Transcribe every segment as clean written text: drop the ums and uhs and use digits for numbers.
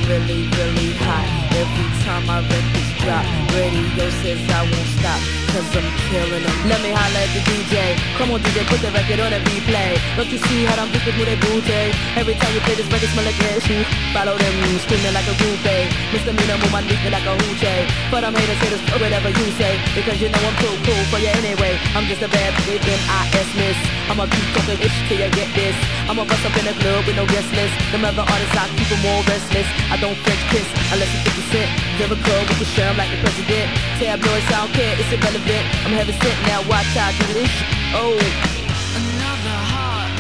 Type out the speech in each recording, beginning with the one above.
really, really hot. Every time my records drop, radio says I won't stop, cause I'm killing them. Let me holler at the DJ. Come on DJ, put the record on and replay. Don't you see how them people move their booty? Every time you play this record smell like ass. Follow them, screaming like a groupie. Misdemeanor, move my dick like a hoochie. But I'm haters, whatever you say, because you know I'm too cool for you anyway. I'm just a bad bitch, M.I.S. miss. I'ma keep talking ish till you get this. I'ma bust up in the club with no guest list. Them other artists, I keep them all restless. I don't French kiss unless it's 50 cent. Never club, we can share 'em like the president. Tabloids, I don't care, it's irrelevant. I'm heaven sent, now watch how I do this shit. Oh, another heart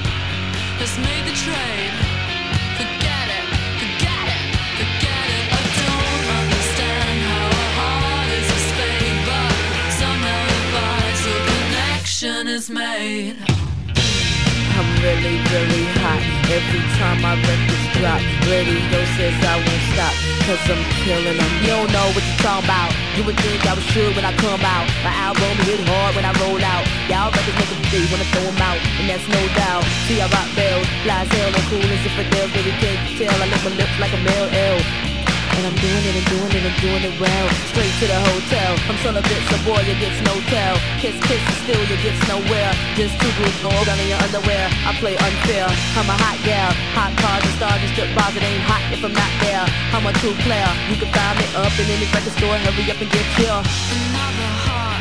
has made the trade. Forget it, forget it, forget it. I don't understand how a heart is a spade, but somehow the vital connection is made. I'm really, really hot. Every time my records drop, radio says I won't stop, cause I'm killing them. You don't know what you're talking about. You would think I was sure when I come out. My album hit hard when I roll out. Y'all records make them say wanna throw them out, and that's no doubt. See, I rock bells, fly as hell and cool as if a devil, baby, can't you tell? I lick my lips like a male L. And I'm doing it and doing it and doing it well. Straight to the hotel. I'm son of a bitch, so boy, you gets no tell. Kiss, kiss, and still you gets nowhere. Just two groups all down in your underwear. I play unfair. I'm a hot gal. Hot cars and stars and strip bars. It ain't hot if I'm not there. I'm a true player. You can find me up in any record store. Hurry up and get here. Another heart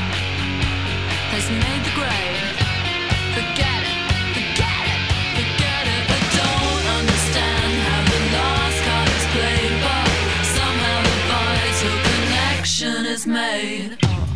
has made the grade. Forget it, forget it, forget it. I don't understand how the last card is played, but somehow the vital connection is made.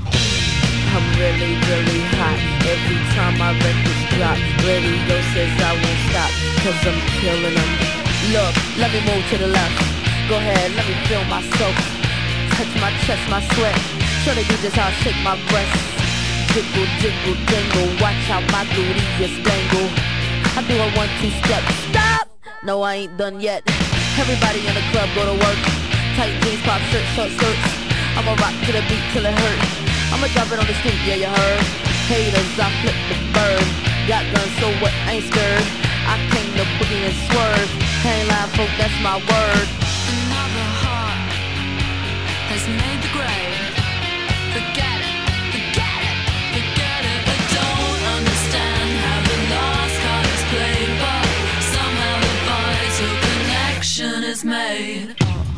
I'm really, really hot. Every time my records drop, radio says I won't stop, cause I'm killing them. Look, let me move to the left. Go ahead, let me feel myself. Touch my chest, my sweat. Show you just how I shake my breasts. Jiggle, jiggle, jingle. Watch how my gluteus dangle. I do a 1-2 step. Stop! No, I ain't done yet. Everybody in the club go to work. Tight jeans, pop shirt, short skirts. I'ma rock to the beat till it hurt. I'ma drop it on the street, yeah, you heard. Haters, I flip the bird. Got guns, so what, ain't scared. I came to boogie and swerve. Ain't lying, folk, that's my word. Another heart has made the grade. Forget it, forget it, forget it. I don't understand how the last card is played, but somehow the vital connection is made.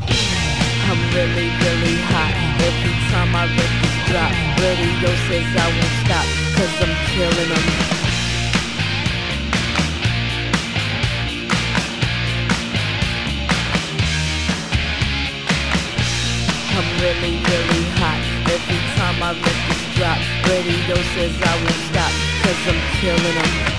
I'm really, really hot. Every time my records drop, radio says I won't stop, cause I'm killing them. I'm really, really hot. Every time my records drop, radio says I won't stop, cause I'm killing them.